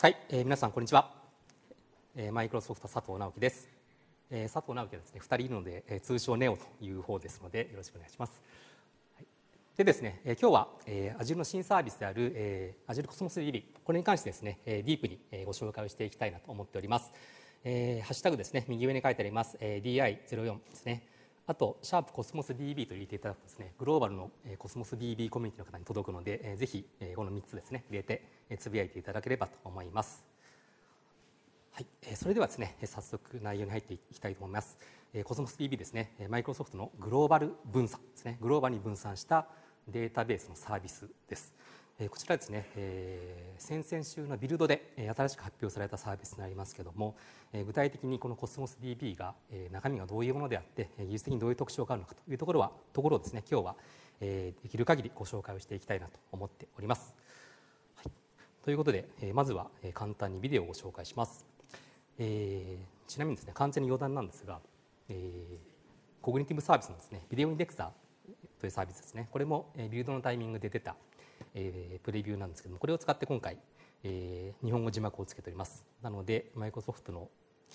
はい、皆さんこんにちは。マイクロソフト佐藤直樹です。佐藤直樹はですね、2人いるので、通称ネオという方ですのでよろしくお願いします。はい、でですね、今日は、Azure の新サービスである、Azure Cosmos DB、これに関してですね、ディープに、ご紹介をしていきたいなと思っております。ハッシュタグですね、右上に書いてあります、DI04 ですね。あと、シャープコスモス DB と入れていただくとですね、グローバルのコスモス DB コミュニティの方に届くので、ぜひこの3つですね、入れてつぶやいていただければと思います。はい、それではですね、早速内容に入っていきたいと思います。コスモス DB ですね、マイクロソフトのグローバル分散ですね、グローバルに分散したデータベースのサービスです。こちらですね、先々週のビルドで新しく発表されたサービスになりますけれども、具体的にこの Cosmos DB が中身がどういうものであって技術的にどういう特徴があるのかというところをですね、今日はできる限りご紹介をしていきたいなと思っております。はい、ということでまずは簡単にビデオをご紹介します。ちなみにですね、完全に余談なんですが、コグニティブサービスのですね、ビデオインデクサーというサービスですね、これもビルドのタイミングで出たプレビューなんですけども、これを使って今回、日本語字幕をつけております。なのでマイクロソフトの、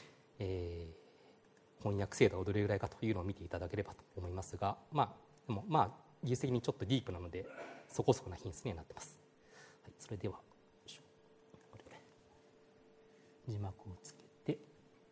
翻訳精度がどれぐらいかというのを見ていただければと思いますが、でも技術的にちょっとディープなのでそこそこな品質にはなっています。はい、それではこれ字幕をつけて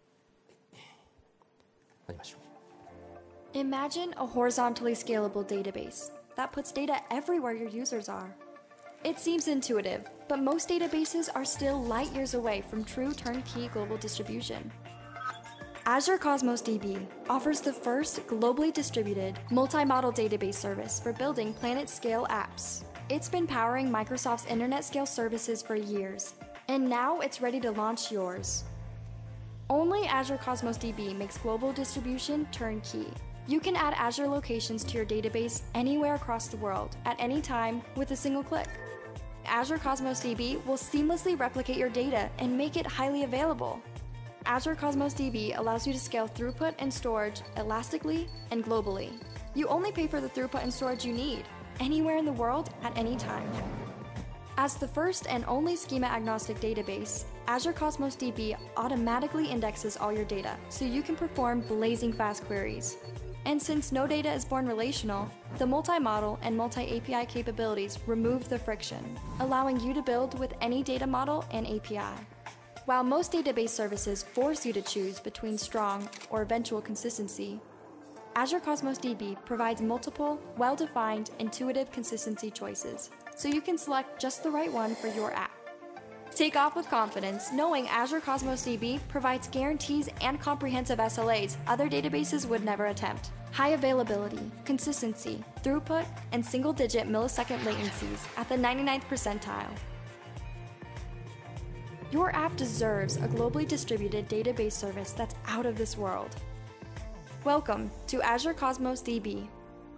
やりましょう。 Imagine a horizontally scalable database that puts data everywhere your users are. It seems intuitive, but most databases are still light years away from true turnkey global distribution. Azure Cosmos DB offers the first globally distributed multi-model database service for building planet-scale apps. It's been powering Microsoft's internet-scale services for years, and now it's ready to launch yours. Only Azure Cosmos DB makes global distribution turnkey. You can add Azure locations to your database anywhere across the world at any time with a single click. Azure Cosmos DB will seamlessly replicate your data and make it highly available. Azure Cosmos DB allows you to scale throughput and storage elastically and globally. You only pay for the throughput and storage you need, anywhere in the world at any time. As the first and only schema-agnostic database, Azure Cosmos DB automatically indexes all your data so you can perform blazing fast queries. And since no data is born relational, the multi-model and multi-API capabilities remove the friction, allowing you to build with any data model and API. While most database services force you to choose between strong or eventual consistency, Azure Cosmos DB provides multiple, well-defined, intuitive consistency choices, so you can select just the right one for your app. Take off with confidence, knowing Azure Cosmos DB provides guarantees and comprehensive SLAs other databases would never attempt. High availability, consistency, throughput, and single-digit millisecond latencies at the 99th percentile. Your app deserves a globally distributed database service that's out of this world. Welcome to Azure Cosmos DB.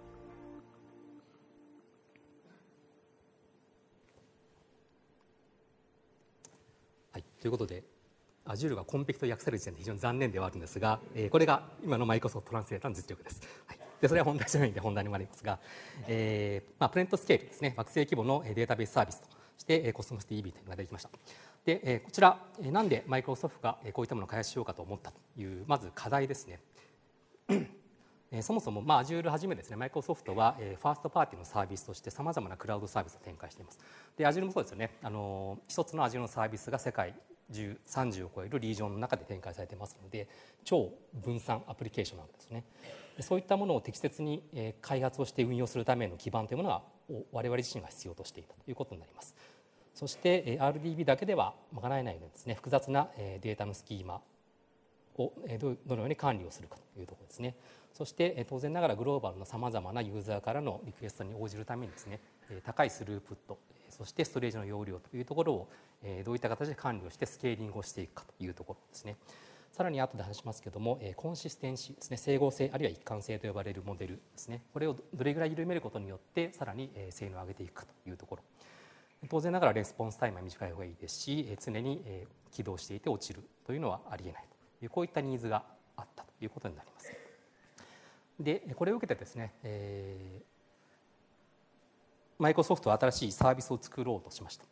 はい、ということで Azure がコンペクト訳される時点で非常に残念ではあるんですが、これが今のマイクロソフトトランスレーターの実力です。はい、でそれは本題じゃないんで本題に参りますが、プレネットスケールですね、惑星規模のデータベースサービスとして Cosmos DB というのが出てきました。でこちらなんでマイクロソフトがこういったものを開発しようかと思ったというまず課題ですね。そもそもAzure はじめですね、マイクロソフトはファーストパーティーのサービスとしてさまざまなクラウドサービスを展開しています。で Azure もそうですよね。一つの Azure のサービスが世界中30を超えるリージョンの中で展開されていますので、超分散アプリケーションなんですね。そういったものを適切に開発をして運用するための基盤というものは我々自身が必要としていたということになります。そして RDB だけでは賄えないようにですね、複雑なデータのスキーマをどのように管理をするかというところですね。そして当然ながらグローバルのさまざまなユーザーからのリクエストに応じるためにですね、高いスループット、そしてストレージの容量というところをどういった形で管理をしてスケーリングをしていくかというところですね。さらに後で話しますけども、コンシステンシーですね、整合性あるいは一貫性と呼ばれるモデルですね、これをどれぐらい緩めることによってさらに性能を上げていくかというところ。当然ながらレスポンスタイムは短い方がいいですし、常に起動していて落ちるというのはありえないという、こういったニーズがあったということになります。でこれを受けてですね、マイクロソフトは新しいサービスを作ろうとしました。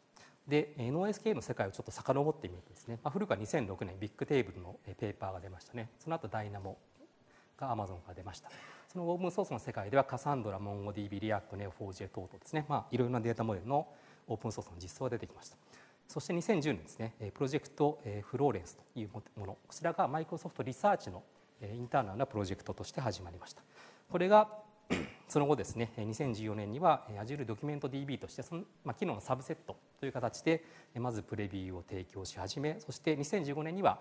で NoSQL の世界をちょっと遡ってみるとですね、古くは2006年ビッグテーブルのペーパーが出ましたね。その後ダイナモが Amazon から出ました。そのオープンソースの世界ではカサンドラ、MongoDB、リアクト、Neo4j 等々ですね、いろいろなデータモデルのオープンソースの実装が出てきました。そして2010年ですね、プロジェクトフローレンスというもの、こちらがマイクロソフトリサーチのインターナルなプロジェクトとして始まりました。これがその後ですね、2014年には Azure ドキュメント DB としてその、機能のサブセットという形でまずプレビューを提供し始め、そして2015年には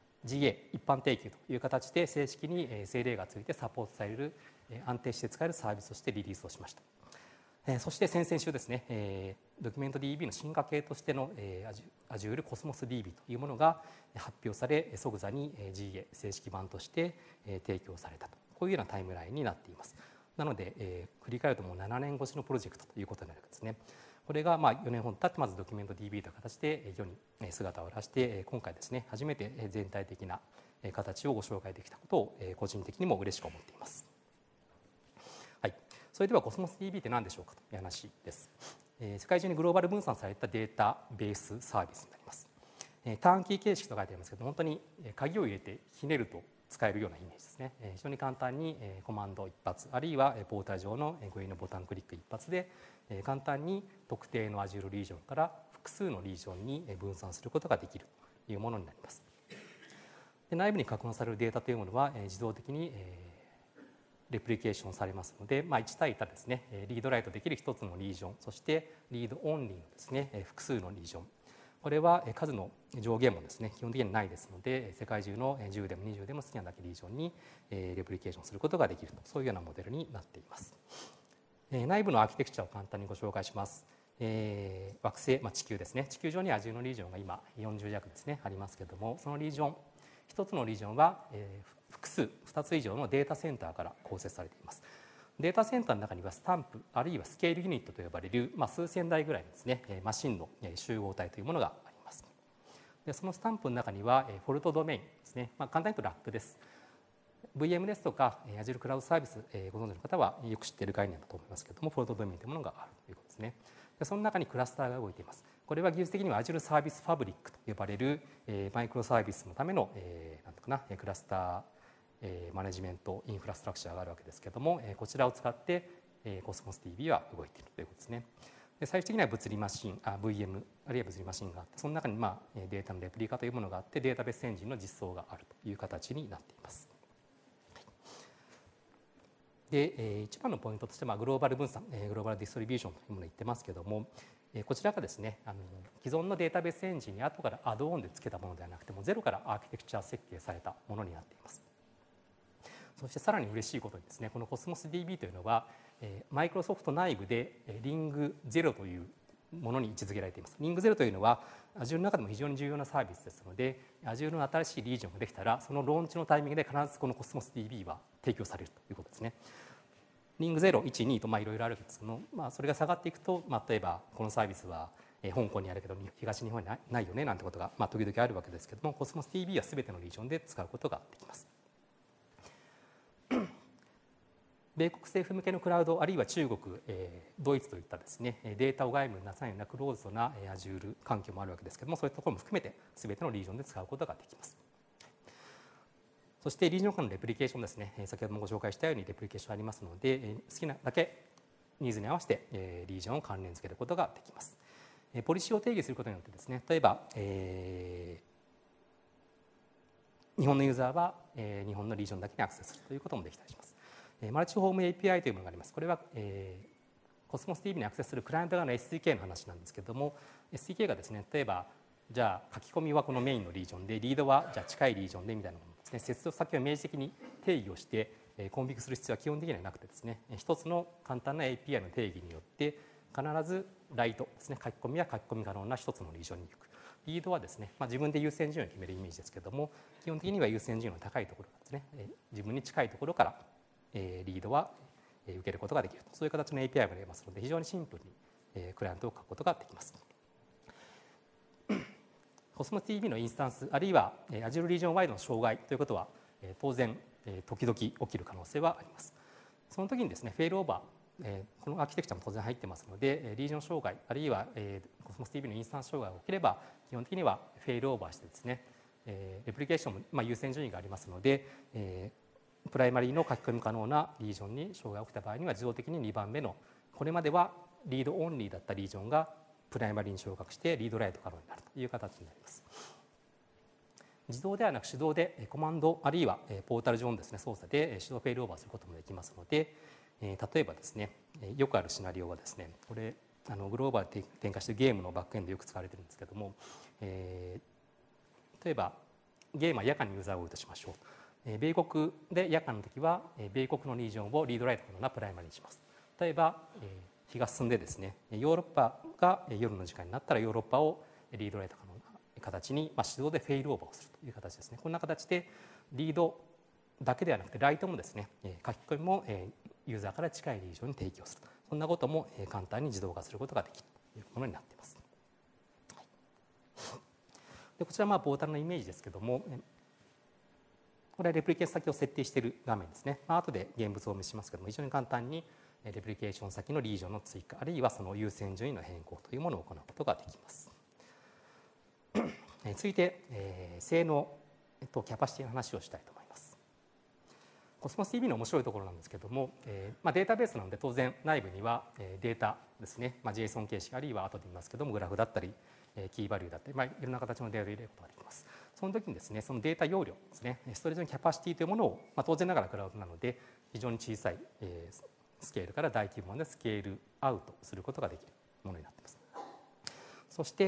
GA 一般提供という形で正式に政令がついてサポートされる安定して使えるサービスとしてリリースをしました。そして先々週ですね、ドキュメント DB の進化系としての Azure Cosmos DB というものが発表され、即座に GA 正式版として提供されたと、こういうようなタイムラインになっています。なので、振り返るともう7年越しのプロジェクトということになるわけですね。これが4年ほど経ってまずドキュメント DB という形で世に姿を現して、今回ですね初めて全体的な形をご紹介できたことを個人的にも嬉しく思っています。はい、それでは Cosmos DB って何でしょうかという話です。世界中にグローバル分散されたデータベースサービスになります。ターンキー形式と書いてありますけど、本当に鍵を入れてひねると使えるようなイメージですね。非常に簡単にコマンド一発、あるいはポータル上のGUIのボタンクリック一発で簡単に特定の Azure リージョンから複数のリージョンに分散することができるというものになります。で、内部に格納されるデータというものは自動的にレプリケーションされますので、1対1ですね、リードライトできる一つのリージョン、そしてリードオンリーのですね複数のリージョン、これは数の上限もですね基本的にはないですので、世界中の10でも20でも好きなだけリージョンにレプリケーションすることができると、そういうようなモデルになっています。内部のアーキテクチャを簡単にご紹介します。惑星、地球ですね、地球上には10のリージョンが今40弱ですねありますけれども、そのリージョン一つのリージョンは複数2つ以上のデータセンターから構成されています。データセンターの中にはスタンプ、あるいはスケールユニットと呼ばれる、数千台ぐらいのですねマシンの集合体というものがあります。で、そのスタンプの中にはフォルトドメインですね、簡単に言うとラップです。VM ですとか Azure クラウドサービスご存知の方はよく知っている概念だと思いますけれども、フォルトドメインというものがあるということですね。で、その中にクラスターが動いています。これは技術的には Azure サービスファブリックと呼ばれるマイクロサービスのためのなんとかなクラスターマネジメントインフラストラクチャーがあるわけですけれども、こちらを使ってCosmos DB は動いているということですね。で、最終的には物理マシン、VM あるいは物理マシンがあって、その中にデータのレプリカというものがあって、データベースエンジンの実装があるという形になっています。で、一番のポイントとしてグローバル分散、グローバルディストリビューションというものを言ってますけども、こちらがですね既存のデータベースエンジンに後からアドオンでつけたものではなくてもゼロからアーキテクチャ設計されたものになっています。そしてさらに嬉しいことにですね、この Cosmos DB というのはマイクロソフト内部でリング0というものに位置づけられています。リング0というのは Azure の中でも非常に重要なサービスですので、 Azure の新しいリージョンができたらそのローンチのタイミングで必ずこの Cosmos DB は提供されるということですね。リング0、1、2といろいろあるんですけども、それが下がっていくと、例えばこのサービスは香港にあるけど東日本にないよねなんてことが時々あるわけですけども、 Cosmos DB は全てのリージョンで使うことができます。米国政府向けのクラウド、あるいは中国、ドイツといったですねデータを外部に出さないようなクローズドな Azure 環境もあるわけですけども、そういったところも含めて全てのリージョンで使うことができます。そしてリージョン間のレプリケーションですね、先ほどもご紹介したようにレプリケーションありますので、好きなだけニーズに合わせてリージョンを関連付けることができます。ポリシーを定義することによってですね、例えば日本のユーザーは日本のリージョンだけにアクセスするということもできたりします。マルチホーム API というものがあります。これはCosmos DB にアクセスするクライアント側の SDK の話なんですけれども、 SDK がですね例えばじゃあ書き込みはこのメインのリージョンで、リードはじゃあ近いリージョンでみたいなものですね、接続先を明示的に定義をしてコンフィグする必要は基本的にはなくてですね、一つの簡単な API の定義によって必ずライトですね、書き込みは書き込み可能な一つのリージョンに行く。リードはですね、自分で優先順位を決めるイメージですけれども、基本的には優先順位の高いところですね、自分に近いところからリードは受けることができると、そういう形の API がありますので、非常にシンプルにクライアントを書くことができます。Cosmos DB のインスタンス、あるいは Azure リージョンワイドの障害ということは当然時々起きる可能性はあります。その時にですねフェイルオーバこのアーキテクチャも当然入ってますので、リージョン障害あるいは、コスモス DB のインスタンス障害が起きれば基本的にはフェイルオーバーしてですね、レプリケーションも、優先順位がありますので、プライマリーの書き込み可能なリージョンに障害が起きた場合には自動的に2番目の、これまではリードオンリーだったリージョンがプライマリーに昇格してリードライト可能になるという形になります。自動ではなく手動でコマンドあるいはポータル上のですね操作で手動フェイルオーバーすることもできますので、例えばですね、よくあるシナリオはですね、これグローバルで展開しているゲームのバックエンドでよく使われているんですけども、例えばゲームは夜間にユーザーを追うとしましょう。米国で夜間の時は米国のリージョンをリードライト可能なプライマリーにします。例えば日が進んでですね、ヨーロッパが夜の時間になったらヨーロッパをリードライト可能な形に、手動でフェイルオーバーをするという形ですね。こんな形でリードだけではなくてライトもですね、書き込みもユーザーから近いリージョンに提供すると、こんなことも簡単に自動化することができるというものになっています。でこちらはポータルのイメージですけども、これはレプリケーション先を設定している画面ですね。後で現物をお見せしますけども、非常に簡単にレプリケーション先のリージョンの追加あるいはその優先順位の変更というものを行うことができます。続いて、性能とキャパシティの話をしたいと思います。コスモス DB の面白いところなんですけども、データベースなので当然内部にはデータですね、JSON 形式あるいは後で言いますけどもグラフだったりキーバリューだったり、いろんな形のデータを入れることができます。その時にですね、そのデータ容量ですね、ストレージのキャパシティというものを、当然ながらクラウドなので非常に小さいスケールから大規模なスケールアウトすることができるものになっています。そして、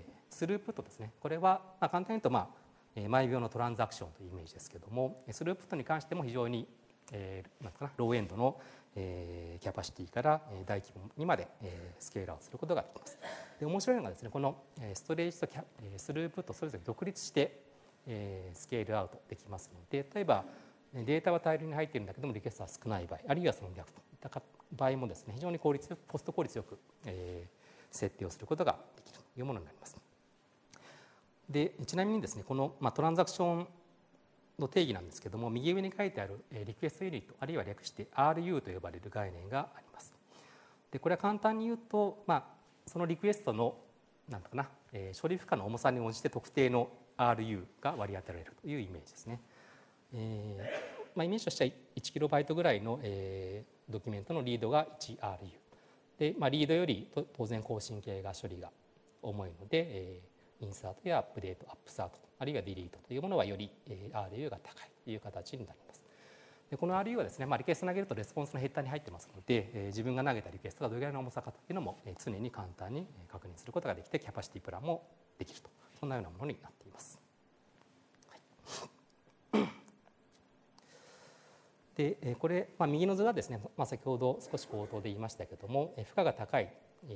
スループットですね、これは簡単に言うと毎秒のトランザクションというイメージですけども、スループットに関しても非常になんかなローエンドのキャパシティから大規模にまでスケールアウトすることができます。で面白いのがですね、このストレージとスループットそれぞれ独立してスケールアウトできますので、例えばデータは大量に入っているんだけどもリクエストは少ない場合、あるいはその逆といった場合もですね、非常にコスト効率よく設定をすることができるというものになります。でちなみにですね、このトランザクションの定義なんですけども、右上に書いてあるリクエストユニットあるいは略して RU と呼ばれる概念があります。でこれは簡単に言うと、そのリクエストのなんだかな、処理負荷の重さに応じて特定の RU が割り当てられるというイメージですね。イメージとしては 1KB ぐらいのドキュメントのリードが 1RU で、リードより当然更新系が処理が重いので、インサートやアップデート、アップサートあるいはディリートというものはより RU が高いという形になります。でこの RU はですね、リクエスト投げるとレスポンスのヘッダーに入ってますので、自分が投げたリクエストがどれぐらいの重さかというのも常に簡単に確認することができて、キャパシティプランもできると、そんなようなものになっています。でこれ、右の図はですね、先ほど少し冒頭で言いましたけども、負荷が高い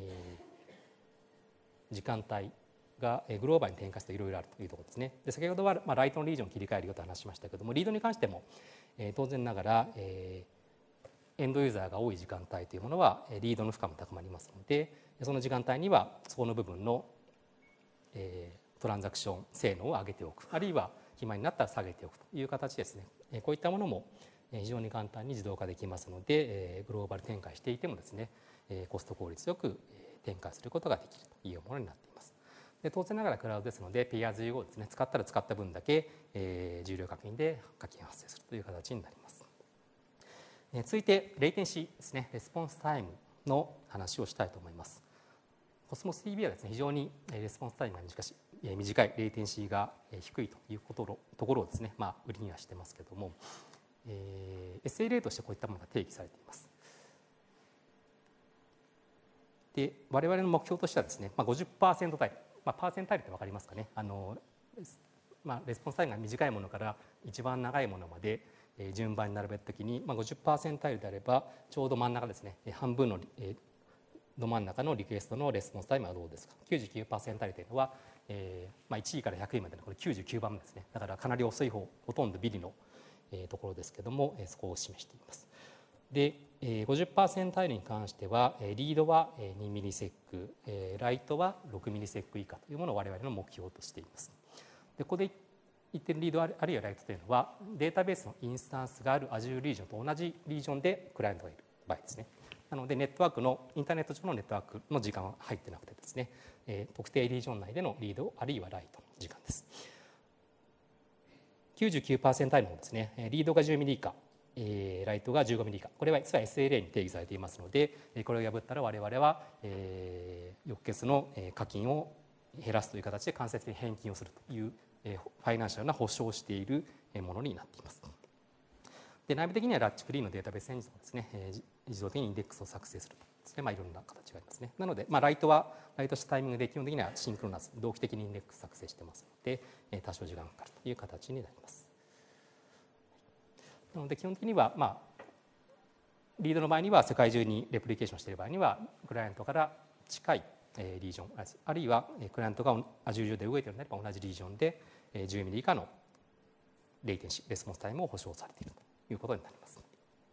時間帯がグローバルに展開するといろいろあるというところですね。で先ほどはライトのリージョンを切り替えるよと話しましたけども、リードに関しても当然ながらエンドユーザーが多い時間帯というものはリードの負荷も高まりますので、その時間帯にはそこの部分のトランザクション性能を上げておく、あるいは暇になったら下げておくという形ですね。こういったものも非常に簡単に自動化できますので、グローバル展開していてもですね、コスト効率よく展開することができるというものになっています。で当然ながらクラウドですので Pay as you go ですね、使ったら使った分だけ重量課金で課金発生するという形になります。続いてレイテンシーですね、レスポンスタイムの話をしたいと思います。コスモス DB はですね、非常にレスポンスタイムが短い、レイテンシーが低いというところをですね、売りにはしてますけども、SLA としてこういったものが定義されています。で我々の目標としてはですね、50% タイル、パーセンタイルって分かりますかね。レスポンスタイムが短いものから一番長いものまで順番に並べたときに、50% タイルであればちょうど真ん中ですね、半分のど真ん中のリクエストのレスポンスタイムはどうですか。 99% タイルというのは、1位から100位までのこれ99番目ですね。だからかなり遅い方、ほとんどビリのところですけども、そこを示しています。で 50% タイルに関してはリードは2ミリセック、ライトは6ミリセック以下というものを我々の目標としています。でここで言っているリードあるいはライトというのはデータベースのインスタンスがある Azure リージョンと同じリージョンでクライアントがいる場合ですね。 なのでネットワークのインターネット上のネットワークの時間は入ってなくてですね、特定リージョン内でのリードあるいはライトの時間です。99% のですね、リードが10ミリ以下、ライトが15ミリ以下、これは実は SLA に定義されていますので、これを破ったら我々は、翌月の課金を減らすという形で間接的に返金をするという、ファイナンシャルな保証をしているものになっています。で、内部的にはラッチフリーのデータベースエンジンをですね、自動的にインデックスを作成するとですね、いろんな形がありますね。なので、ライトしたタイミングで基本的にはシンクロナス、同期的にインデックス作成してますので、多少時間がかかるという形になります。なので基本的には、リードの場合には世界中にレプリケーションしている場合にはクライアントから近いリージョン、あるいはクライアントが Azure 上で動いているのであれば同じリージョンで10ミリ以下のレイテンシー、レスポンスタイムを保証されているということになります。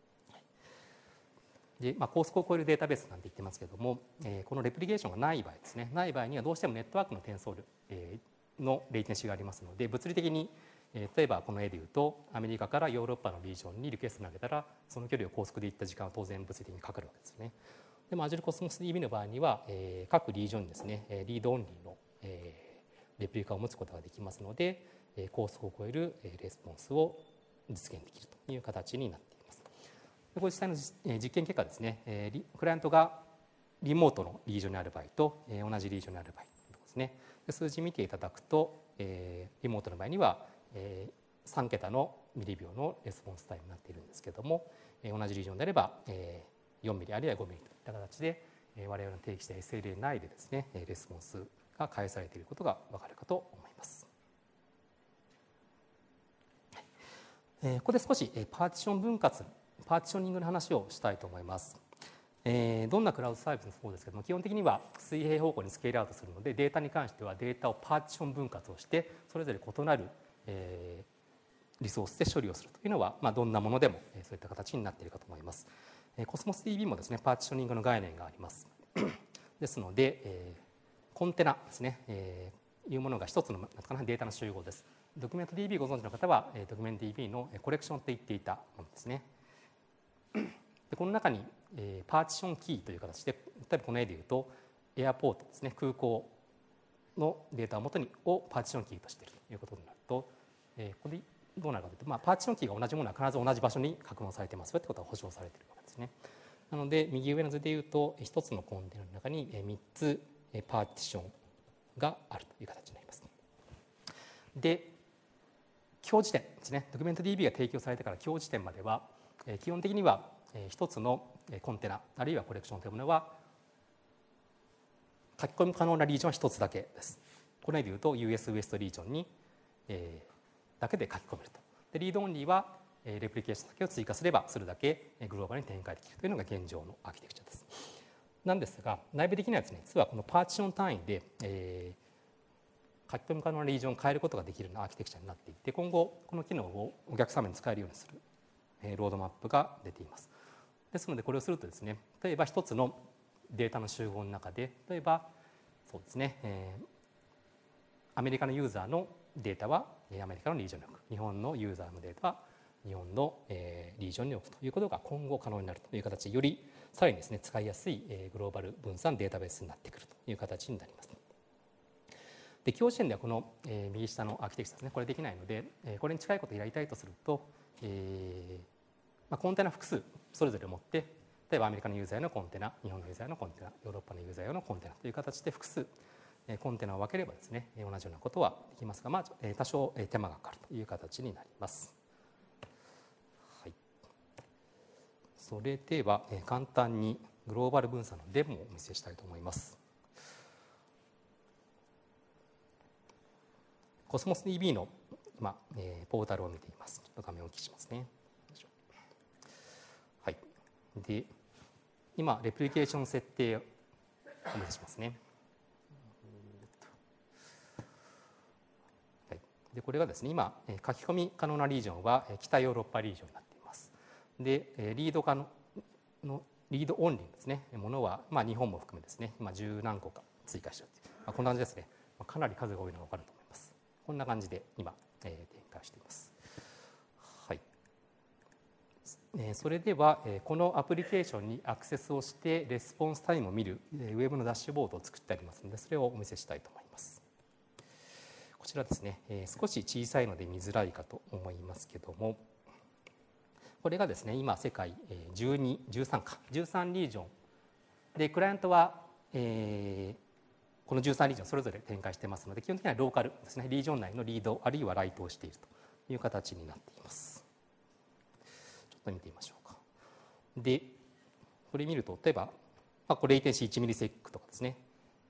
で、高速を超えるデータベースなんて言ってますけども、このレプリケーションがない場合ですね、ない場合にはどうしてもネットワークの転送量のレイテンシーがありますので、物理的に例えばこの絵でいうとアメリカからヨーロッパのリージョンにリクエストを投げたらその距離を高速で行った時間は当然物理的にかかるわけですね。でも Azure Cosmos DB の場合には、各リージョンにですねリードオンリーの、レプリカを持つことができますので、高速を超えるレスポンスを実現できるという形になっています。でこれ実際の実験結果ですね、クライアントがリモートのリージョンにある場合と同じリージョンにある場合ですね、で数字見ていただくと、リモートの場合には3桁のミリ秒のレスポンスタイムになっているんですけれども、同じリージョンであれば4ミリあるいは5ミリといった形で我々の定義した SLA 内でですねレスポンスが返されていることが分かるかと思います。ここで少しパーティション分割、パーティショニングの話をしたいと思います。どんなクラウドサービスもそうですけども、基本的には水平方向にスケールアウトするので、データに関してはデータをパーティション分割をしてそれぞれ異なるリソースで処理をするというのは、どんなものでもそういった形になっているかと思います。Cosmos DB もですねパーティショニングの概念があります。ですので、コンテナですね、いうものが一つのデータの集合です。ドキュメント DB ご存知の方はドキュメント DB のコレクションと言っていたものですね。でこの中にパーティションキーという形で、例えばこの絵でいうとエアポートですね、空港のデータを元にパーティションキーとしているということになると、ここでどうなるかというと、パーティションキーが同じものは必ず同じ場所に格納されていますよということが保証されているわけですね。なので右上の図でいうと1つのコンテナの中に3つパーティションがあるという形になります。で今日時点ですね、ドキュメント DB が提供されてから今日時点までは基本的には1つのコンテナあるいはコレクションというものは書き込み可能なリージョンは1つだけです。この絵でいうと US ウエストリージョンにだけで書き込めると。でリードオンリーはレプリケーションだけを追加すればそれだけグローバルに展開できるというのが現状のアーキテクチャです。なんですが内部的にはですね、実はこのパーティション単位で書き込み可能なリージョンを変えることができるようなアーキテクチャになっていて、今後この機能をお客様に使えるようにするロードマップが出ています。ですのでこれをするとですね、例えば一つのデータの集合の中で、例えばそうですね、アメリカのユーザーのデータはアメリカのリージョンに置く、日本のユーザーのデータは日本のリージョンに置くということが今後可能になるという形で、よりさらにですね使いやすいグローバル分散データベースになってくるという形になります。で今日時点ではこの右下のアーキテクチャですね、これできないので、これに近いことをやりたいとすると、コンテナ複数それぞれ持って、例えばアメリカのユーザーのコンテナ、日本のユーザーのコンテナ、ヨーロッパのユーザーのコンテナという形で複数コンテナを分ければですね同じようなことはできますが、多少手間がかかるという形になります。はい、それでは簡単にグローバル分散のデモをお見せしたいと思います。Cosmos DB の今ポータルを見ています。ちょっと画面を大きくしますね。はい、で今レプリケーション設定をお見せしますね。はい、でこれがですね今書き込み可能なリージョンは北ヨーロッパリージョンになっています。でリードリードオンリーですねものは日本も含めですね今10何個か追加しているという、こんな感じですね。かなり数が多いのが分かると思います。こんな感じで今展開しています。はい。 それではこのアプリケーションにアクセスをしてレスポンスタイムを見るウェブのダッシュボードを作ってありますので、それをお見せしたいと思います。こちらですね、少し小さいので見づらいかと思いますけども、これがですね、今世界13リージョンで、クライアントはこの13リージョンそれぞれ展開してますので、基本的にはローカルですね、リージョン内のリードあるいはライトをしているという形になっています。ちょっと見てみましょうか。でこれ見ると、例えば、これレイテンシー1ミリセックとかですね、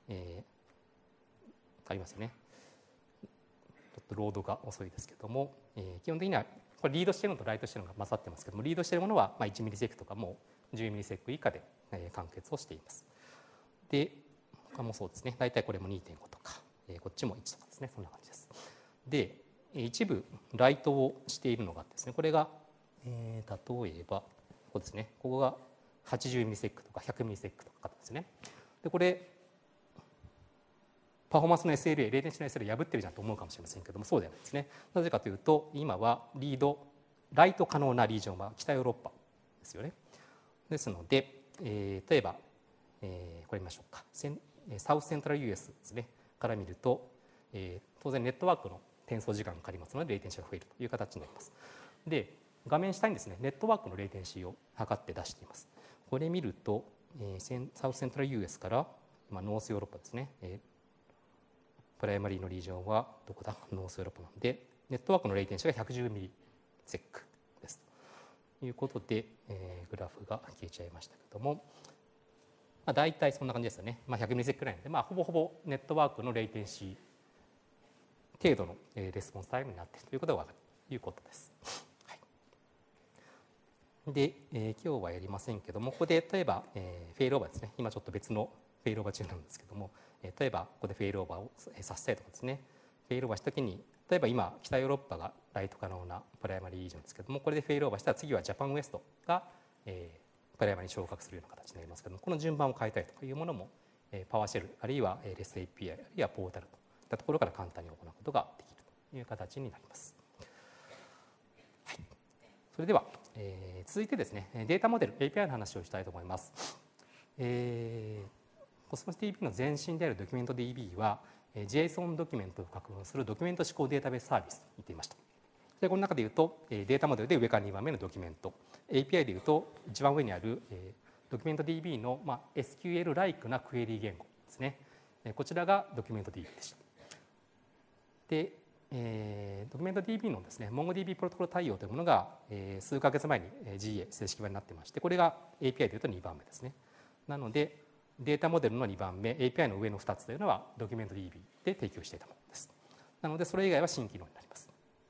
ありますよね。ちょっとロードが遅いですけども、基本的にはこれリードしているのとライトしているのが混ざってますけども、リードしているものは1ミリセックとかも10ミリセック以下で完結をしています。で他もそうですね、大体これも 2.5 とか、こっちも1とかですね、そんな感じです。で一部ライトをしているのがですね、これが、例えばここですね、ここが80ミリセックとか100ミリセックとかですね。でこれパフォーマンスの SLA、レイテンシの SLA 破ってるじゃんと思うかもしれませんけども、そうではないですね。なぜかというと、今はライト可能なリージョンは北ヨーロッパですよね。ですので、例えば、これ見ましょうか。サウスセントラル US ですねから見ると、当然ネットワークの転送時間がかかりますので、レイテンシが増えるという形になります。で画面下にですね、ネットワークのレイテンシーを測って出しています。これ見ると、サウスセントラル US からノースヨーロッパですね、プライマリーのリージョンはどこだ、ノースヨーロッパなので、ネットワークのレイテンシが110ミリセックですということで、グラフが消えちゃいましたけども、大体そんな感じですよね。100ミリセックくらいなので、ほぼほぼネットワークのレイテンシー程度のレスポンスタイムになっているということが分かるということです。はい、で、今日はやりませんけども、ここで例えば、フェイルオーバーですね、今ちょっと別のフェイルオーバー中なんですけども、例えばここでフェイルオーバーをさせたいとかですね、フェイルオーバーしたときに、例えば今北ヨーロッパがライト可能なプライマリーリージョンですけども、これでフェイルオーバーしたら次はジャパンウエストが、プライマリーに昇格するような形になりますけども、この順番を変えたいというものもパワーシェルあるいは REST API あるいはポータルといったところから簡単に行うことができるという形になります。はい、それでは、続いてですね、データモデル API の話をしたいと思います。Cosmos DB の前身であるドキュメント DB は JSON ドキュメントを格納するドキュメント指向データベースサービスと言っていました。でこの中でいうとデータモデルで上から2番目のドキュメント、 API でいうと一番上にあるドキュメント DB の SQL-like なクエリ言語ですね。こちらがドキュメント DB でした。でドキュメント DB のですね MongoDB プロトコル対応というものが数ヶ月前に GA 正式版になってまして、これが API でいうと2番目ですね。なのでデータモデルの2番目 API の上の2つというのはドキュメント DB で提供していたものです。なのでそれ以外は新機能になります。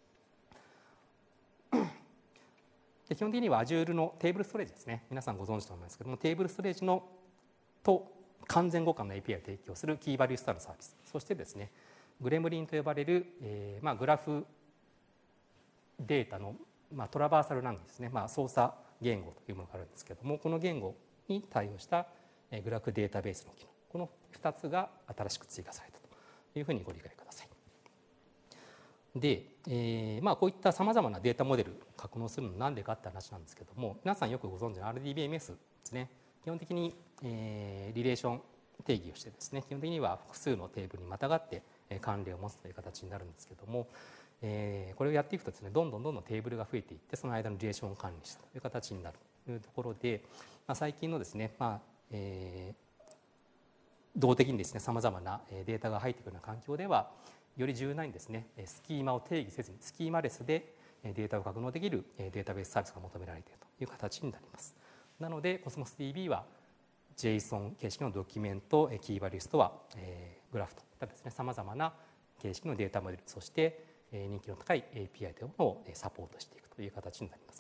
で基本的には Azure のテーブルストレージですね、皆さんご存知と思いますけども、テーブルストレージのと完全互換の API を提供するキーバリュースターのサービス、そしてですねグレムリンと呼ばれる、グラフデータの、トラバーサルラングですね、操作言語というものがあるんですけども、この言語に対応したグラフデータベースの機能、この2つが新しく追加されたというふうにご理解ください。で、こういったさまざまなデータモデル格納するのは何でかって話なんですけども、皆さんよくご存知の RDBMS ですね、基本的に、リレーション定義をしてですね、基本的には複数のテーブルにまたがって関連を持つという形になるんですけども、これをやっていくとですね、どんどんテーブルが増えていって、その間のリレーションを管理するという形になるというところで、最近のですね、動的にですねさまざまなデータが入ってくるような環境では、より柔軟にですねスキーマを定義せずにスキーマレスでデータを格納できるデータベースサービスが求められているという形になります。なので Cosmos DB は JSON 形式のドキュメント、キーバリューストア、グラフといったですねさまざまな形式のデータモデル、そして人気の高い API というものをサポートしていくという形になります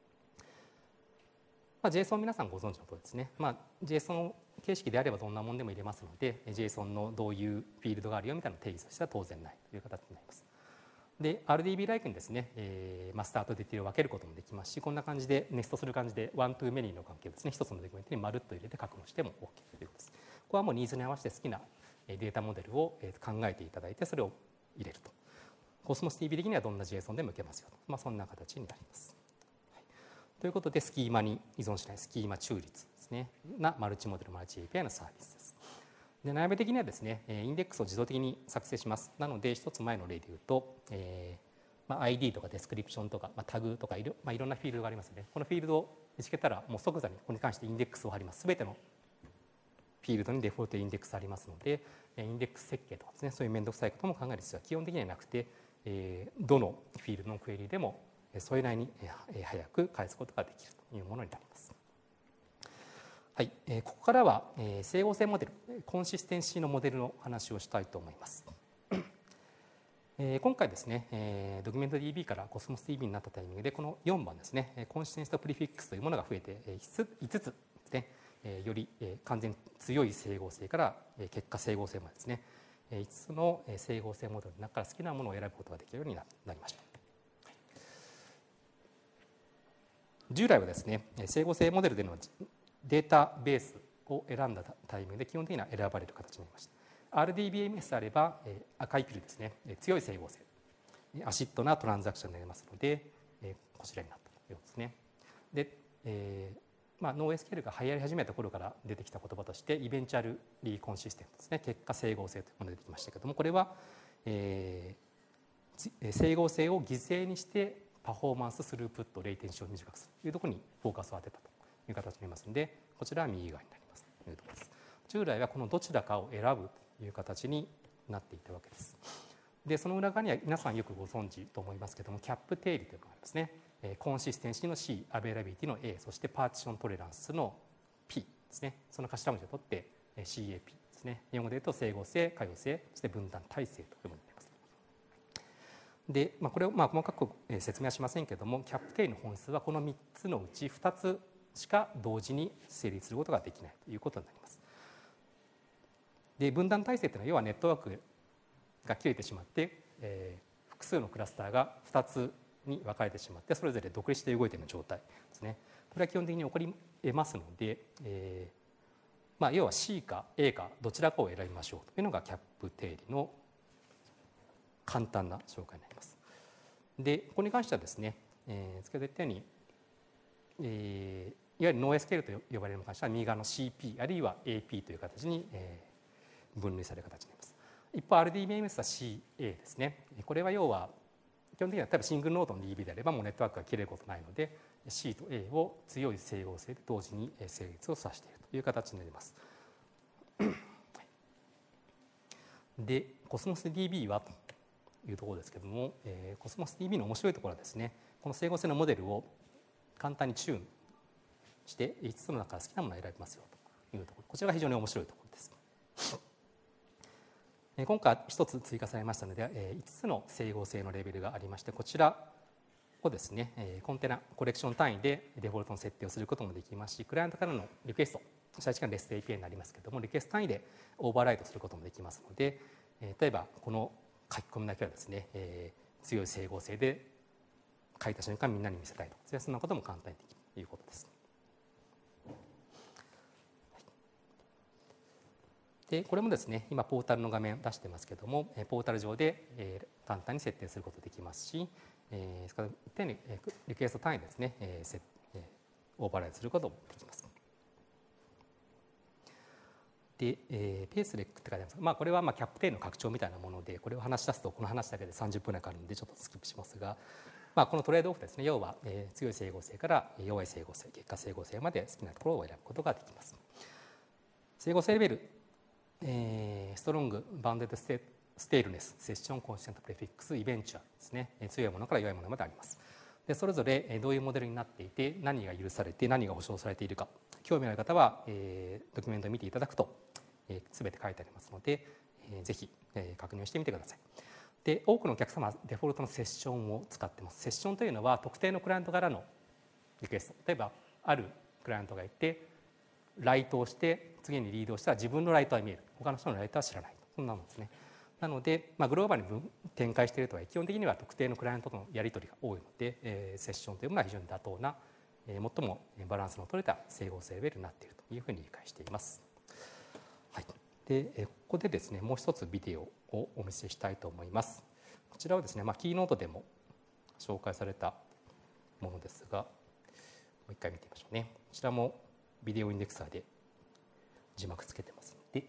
。JSON 皆さんご存知のとおりですね、JSON 形式であればどんなものでも入れますので、JSON のどういうフィールドがあるよみたいな定義としては当然ないという形になります。で RDB-like にですね、スタートディティールを分けることもできますし、こんな感じでネストする感じでワントゥーメニーの関係をですね一つのドキュメントにまるっと入れて格納しても OK ということです。ここはもうニーズに合わせて好きなデータモデルを考えていただいてそれを入れると。Cosmos DB 的にはどんな JSON でもいけますよと、そんな形になります。 ということで、スキーマに依存しないスキーマ中立ですねなマルチモデルマルチ API のサービスです。で、内容的にはですね、インデックスを自動的に作成します。なので、一つ前の例で言うと、ID とかデスクリプションとか、タグとかいろんなフィールドがありますね。このフィールドを見つけたら、もう即座にこれに関してインデックスを貼ります。すべてのフィールドにデフォルトインデックスありますので、インデックス設計とかですね、そういう面倒くさいことも考える必要は基本的にはなくて、どのフィールドのクエリでもそれなりに早く返すことができるというものになります。はい、ここからは整合性モデル、コンシステンシーのモデルの話をしたいと思います。今回ですね、ドキュメント DB から Cosmos DB になったタイミングで、この4番ですね、コンシステンシーとプリフィックスというものが増えて、5つですね、より完全に強い整合性から結果整合性までですね、5つの整合性モデルの中から好きなものを選ぶことができるようになりました。従来はですね、整合性モデルでのデータベースを選んだタイミングで基本的には選ばれる形になりました。RDBMS であれば赤いピルですね、強い整合性、アシッドなトランザクションになりますので、こちらになったということですね。で、NoSQL が流行り始めた頃から出てきた言葉として、イベンチャルリーコンシステントですね、結果整合性というものが出てきましたけれども、これは、整合性を犠牲にしてパフォーマンス、スループット、レイテンシを短くするというところにフォーカスを当てたという形になりますので、こちらは右側になりますというところです。従来はこのどちらかを選ぶという形になっていたわけです。で、その裏側には皆さんよくご存知と思いますけれども、キャップ定理というのがありますね。コンシステンシーの C、アベラビリティの A、そしてパーティショントレランスの P ですね。その頭文字を取って CAP ですね。日本語で言うと整合性、可用性、そして分断体制というものになります。で、これを細かく説明はしませんけれども、キャップ定理の本質はこの3つのうち2つしか同時に成立することができないということになります。で、分断体制というのは要はネットワークが切れてしまって、複数のクラスターが2つに分かれてしまって、それぞれ独立して動いている状態ですね。これは基本的に起こり得ますので、要は C か A かどちらかを選びましょうというのがキャップ定理の簡単な紹介になります。で、ここに関してはですね、先ほど言ったように、いわゆる NoSQL と呼ばれるものに関しては右側の CP あるいは AP という形に分類される形になります。一方 RDBMS は CA ですね。これは要は基本的には例えばシングルノードの DB であればもうネットワークが切れることないので C と A を強い整合性で同時に成立を指しているという形になります。で、Cosmos DB はというところですけれども、Cosmos DB の面白いところはですね、この整合性のモデルを簡単にチューンして5つの中から好きなものを選びますよというところ、こちらが非常に面白いところです。今回1つ追加されましたので、5つの整合性のレベルがありまして、こちらをですね、コンテナコレクション単位でデフォルトの設定をすることもできますし、クライアントからのリクエスト、最近の REST API になりますけれども、リクエスト単位でオーバーライドすることもできますので、例えばこの書き込みだけはですね、強い整合性で書いた瞬間みんなに見せたいと、そんなことも簡単にできるということです。で、これもですね、今ポータルの画面出してますけども、ポータル上で簡単に設定することができますし、先ほど言ったようにリクエスト単位ですね、オーバーライドすることもできます。で、ペースレックって書いてあります。これはキャップ定理の拡張みたいなもので、これを話し出すとこの話だけで30分かかるのでちょっとスキップしますが、このトレードオフですね、要は強い整合性から弱い整合性、結果整合性まで好きなところを選ぶことができます。整合性レベル、ストロング、バウンデッドステイルネス、セッション、コンシステント、プレフィックス、イベンチュアですね、強いものから弱いものまであります。で、それぞれどういうモデルになっていて、何が許されて何が保証されているか、興味ある方はドキュメントを見ていただくと全て書いてありますので、ぜひ確認をしてみてください。で、多くのお客様はデフォルトのセッションを使っています。セッションというのは特定のクライアントからのリクエスト、例えばあるクライアントがいてライトをして次にリードをしたら自分のライトは見える、他の人のライトは知らない、そんなもんですね。なので、グローバルに展開しているとは基本的には特定のクライアントとのやり取りが多いので、セッションというものは非常に妥当な、最もバランスの取れた整合性レベルになっているというふうに理解しています。はい、でここでですね、もう一つビデオをお見せしたいと思います。こちらはですね、キーノートでも紹介されたものですが、 う一回見てみましょうね。こちらもビデオインデクサーで字幕つけてますので、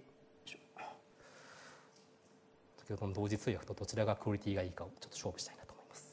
先ほどの同時通訳とどちらがクオリティがいいかをちょっと勝負したいなと思います。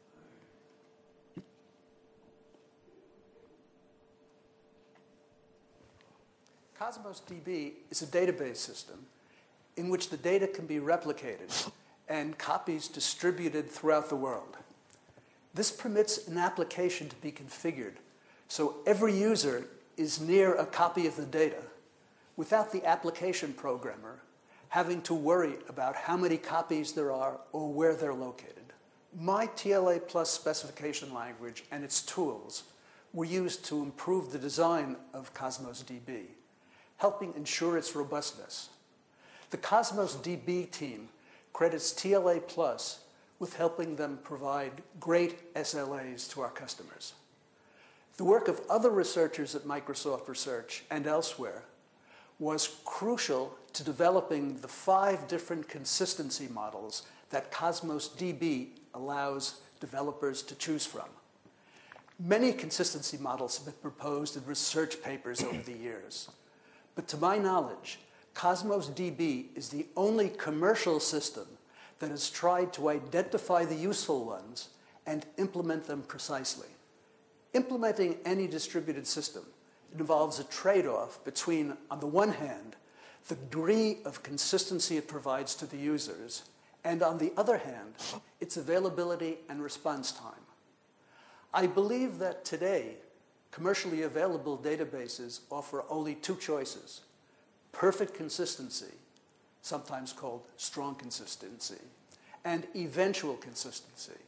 Cosmos DB is a database system in which the data can be replicated and copies distributed throughout the world. This permits an application to be configured so every user is near a copy of the data without the application programmer having to worry about how many copies there are or where they're located. My TLA Plus specification language and its tools were used to improve the design of Cosmos DB, helping ensure its robustness. The Cosmos DB team credits TLA Plus with helping them provide great SLAs to our customers. The work of other researchers at Microsoft Research and elsewhere was crucial to developing the 5 different consistency models that Cosmos DB allows developers to choose from. Many consistency models have been proposed in research papers over the years, but to my knowledge, Cosmos DB is the only commercial system that has tried to identify the useful ones and implement them precisely. Implementing any distributed system involves a trade-off between, on the one hand, the degree of consistency it provides to the users, and on the other hand, its availability and response time. I believe that today, commercially available databases offer only 2 choices: perfect consistency, sometimes called strong consistency, and eventual consistency.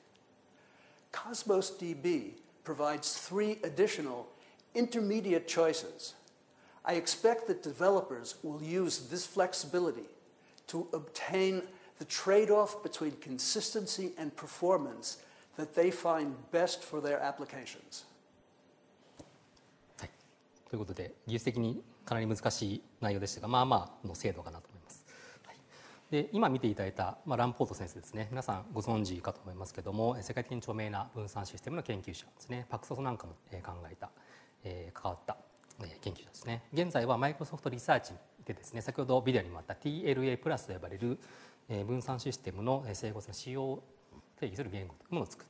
Cosmos DB provides 3 additional intermediate choices. I expect that developers will use this flexibility to obtain the trade-off between consistency and performance that they find best for their applications. はい、ということで技術的にかなり難しい内容でしたが、まあまあの精度かなと思います。はい、で今見ていただいた、ランポート先生ですね、皆さんご存知かと思いますけども、世界的に著名な分散システムの研究者ですね、パクソスなんかも考えた、関わった研究者ですね。現在はマイクロソフトリサーチでですね、先ほどビデオにもあった TLA プラスと呼ばれる分散システムの整合性の仕様を定義する言語というものを作って、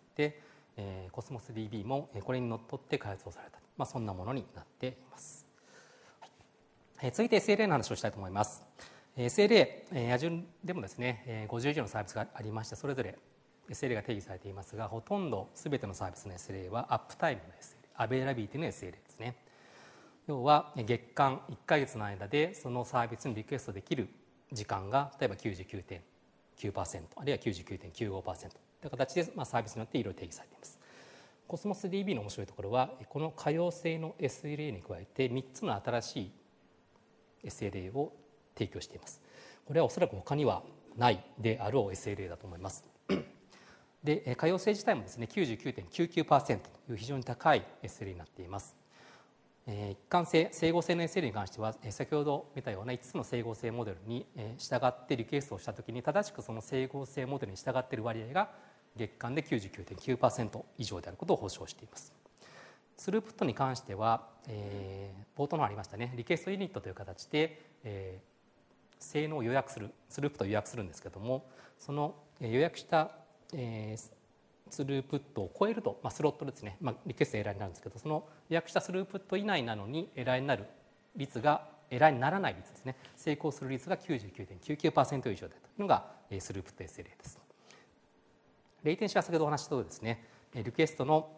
コスモス DB もこれにのっとって開発をされた、そんなものになっています。はい、続いて SLA の話をしたいと思います。SLA、Azure でもですね、50以上のサービスがありまして、それぞれ SLA が定義されていますが、ほとんど全てのサービスの SLA はアップタイムの SLA、アベラビリティの SLA ですね。要は月間1ヶ月の間でそのサービスにリクエストできる時間が例えば 99.9% あるいは 99.95% という形で、サービスによっていろいろ定義されています。コスモス DB の面白いところは、この可用性の SLA に加えて3つの新しい SLA を提供しています。これはおそらく他にはないであろう SLA だと思います。で、可用性自体もですね 99.99% という非常に高い SLA になっています。一貫性、整合性の SLA に関しては、先ほど見たような5つの整合性モデルに従ってリクエストをしたときに、正しくその整合性モデルに従っている割合が月間で 99.9% 以上であることを保証しています。スループットに関しては、冒頭のありましたね、リクエストユニットという形で、性能を予約する、スループットを予約するんですけども、その予約した、スループットを超えると、スロットですね、リクエストエラーになるんですけど、その予約したスループット以内なのにエラーになる率がエラーにならない率ですね、成功する率が 99.99% 以上だというのがスループット SLA です。レイテンシは先ほどお話したとおりですね、リクエストの、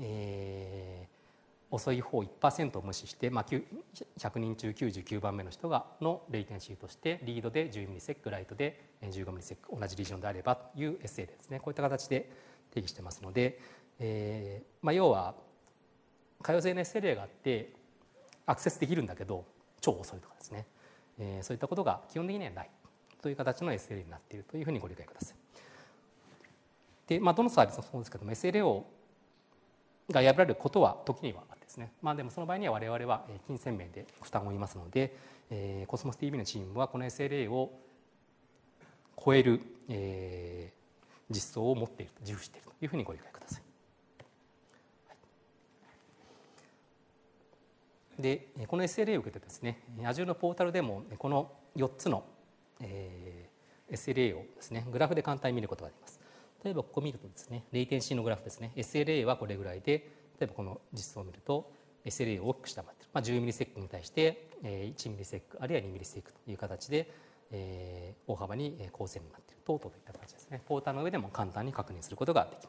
遅い方 1% を無視して、100人中99番目の人がのレイテンシーとして、リードで10ミリセック、ライトで15ミリセック、同じリージョンであればという SLA ですね。こういった形で定義してますので、要は可用性の SLA があってアクセスできるんだけど超遅いとかですね、そういったことが基本的にはないという形の SLA になっているというふうにご理解ください。で、どのサービスもそうですけども SLA が破られることは時にはあってですね、でもその場合には我々は金銭面で負担を負いますので、コスモス DB のチームはこの SLA を超える、実装を持っていると、自負しているというふうにご理解ください。 でこの SLA を受けてですね Azure のポータルでもこの4つの、SLA をですねグラフで簡単に見ることができます。例えばここ見るとですねレイテンシーのグラフですね SLA はこれぐらいで、例えばこの実装を見ると SLA を大きく下回っている、10ミリセックに対して1ミリセックあるいは2ミリセックという形で大幅に高性能になっている等々といった形ですね。ポータルの上でも簡単に確認することができます。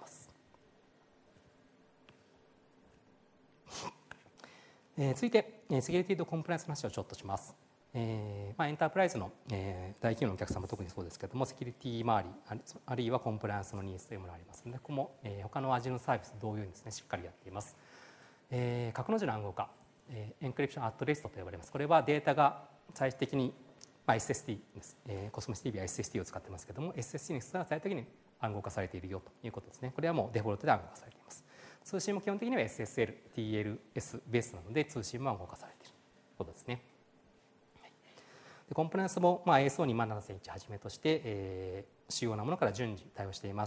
続いてセキュリティとコンプライアンスの話をちょっとします。エンタープライズの大企業のお客様特にそうですけれどもセキュリティ周りあるいはコンプライアンスのニーズというものがありますので、ここも他の Azure のサービス同様にですねしっかりやっています。格の字の暗号化エンクリプションアットレストと呼ばれます。これはデータが最終的にSSD です。Cosmos DB は SSD を使ってますけれども SSD に最終的に暗号化されているよということですね。これはもうデフォルトで暗号化されています。通信も基本的には SSL、TLS ベースなので通信も暗号化されているということですね。でコンプライアンスも、ISO27001 はじめとして、主要なものから順次対応しています。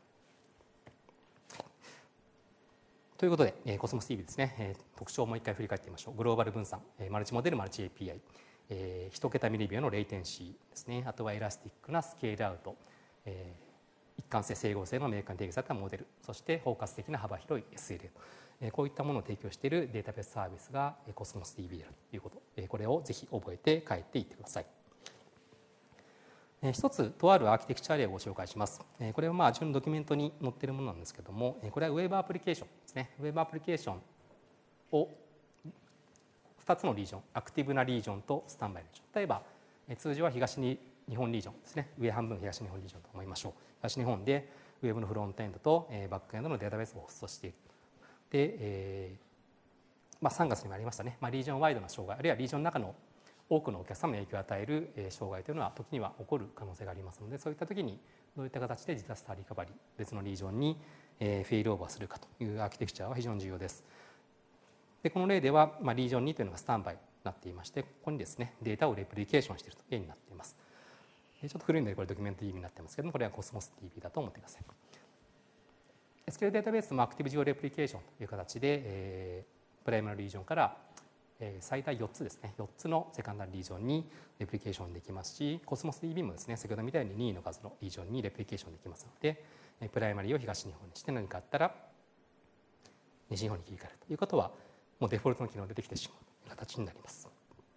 ということで、Cosmos DB ですね、特徴をもう一回振り返ってみましょう。グローバル分散、マルチモデル、マルチ API、1桁ミリ秒のレイテンシーですね。あとはエラスティックなスケールアウト、一貫性整合性の明確に定義されたモデル、そして包括的な幅広い SLA と、こういったものを提供しているデータベースサービスが Cosmos DB であるということ、これをぜひ覚えて帰っていってください。一つとあるアーキテクチャ例をご紹介します。これはAzureのドキュメントに載っているものなんですけども、これはウェブアプリケーションですね。ウェブアプリケーションを2つのリージョン、アクティブなリージョンとスタンバイリージョン。例えば通常は東日本リージョンですね。上半分東日本リージョンと思いましょう。東日本でウェブのフロントエンドとバックエンドのデータベースをホストしている。で、3月にもありましたね、リージョンワイドな障害あるいはリージョンの中の多くのお客様に影響を与える障害というのは時には起こる可能性がありますので、そういった時にどういった形でディザスターリカバリー別のリージョンにフェイルオーバーするかというアーキテクチャは非常に重要です。でこの例では、リージョン2というのがスタンバイになっていまして、ここにですねデータをレプリケーションしているという例になっています。ちょっと古いのでこれドキュメント DB になってますけども、これは Cosmos DB だと思ってください。SQL データベースもアクティブジオレプリケーションという形で、プライマルリージョンから最大4つですね、4つのセカンダルリージョンにレプリケーションできますし、Cosmos DB もですね先ほどみたいに任意の数のリージョンにレプリケーションできますので、プライマリーを東日本にして何かあったら西日本に切り替えるということはもうデフォルトの機能でできてしまう形になります。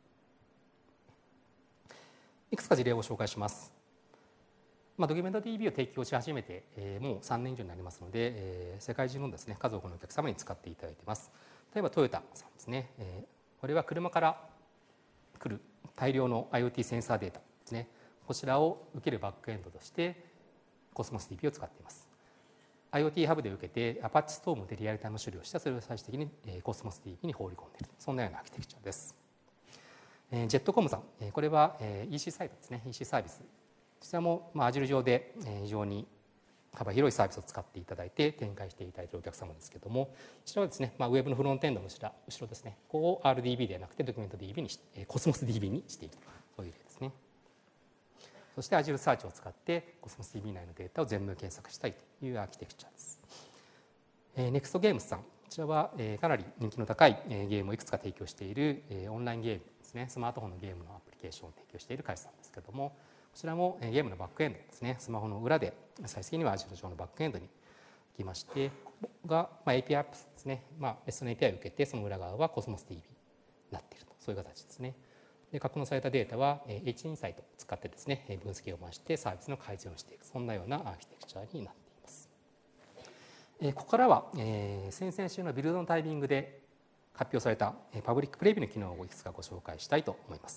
いくつか事例を紹介します。ドキュメント DB を提供し始めて、もう3年以上になりますので、世界中のですね数多くのお客様に使っていただいています。例えばトヨタさんですね、これは車から来る大量の IoT センサーデータですね、こちらを受けるバックエンドとして Cosmos DB を使っています。IoT ハブで受けて Apache Storm でリアルタイム処理をしてそれを最終的に Cosmos DB に放り込んでいる、そんなようなアーキテクチャです。ジェットコムさん、これは EC サイトですね、 EC サービス、こちらもAzure上で非常に幅広いサービスを使っていただいて展開していただいているお客様ですけれども、こちらはですね、ウェブのフロントエンドの後ろですね、ここを RDB ではなくてドキュメント DB にして Cosmos DB にしていると、そういう例ですね。そして Azure サーチを使って Cosmos DB 内のデータを全部検索したいというアーキテクチャです。Next Games さん、こちらはかなり人気の高いゲームをいくつか提供しているオンラインゲームですね、スマートフォンのゲームのアプリケーションを提供している会社さんですけれども、こちらもゲームのバックエンドですね、スマホの裏で最終的には Azure 上のバックエンドに行きまして、が API アップですね、別の API を受けてその裏側は Cosmos DB になっていると、そういう形ですね。で格納されたデータは H インサイトを使ってですね分析を回してサービスの改善をしていく、そんなようなアーキテクチャになっています。ここからは先々週のビルドのタイミングで発表されたパブリックプレビューの機能をいくつかご紹介したいと思います。